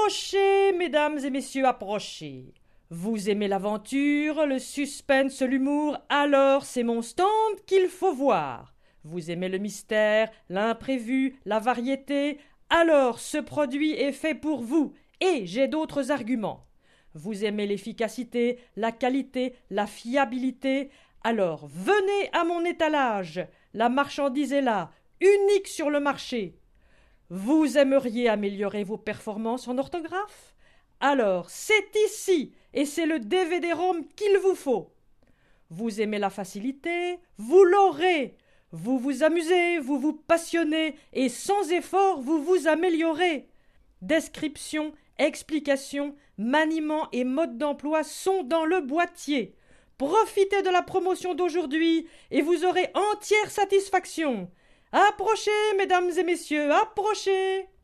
Approchez, mesdames et messieurs, approchez. Vous aimez l'aventure, le suspense, l'humour, alors c'est mon stand qu'il faut voir. Vous aimez le mystère, l'imprévu, la variété, alors ce produit est fait pour vous, et j'ai d'autres arguments. Vous aimez l'efficacité, la qualité, la fiabilité, alors venez à mon étalage. La marchandise est là, unique sur le marché. Vous aimeriez améliorer vos performances en orthographe? Alors c'est ici, et c'est le DVD-ROM qu'il vous faut. Vous aimez la facilité? Vous l'aurez. Vous vous amusez, vous vous passionnez, et sans effort vous vous améliorez. Description, explication, maniement et mode d'emploi sont dans le boîtier. Profitez de la promotion d'aujourd'hui et vous aurez entière satisfaction. Approchez, mesdames et messieurs, approchez.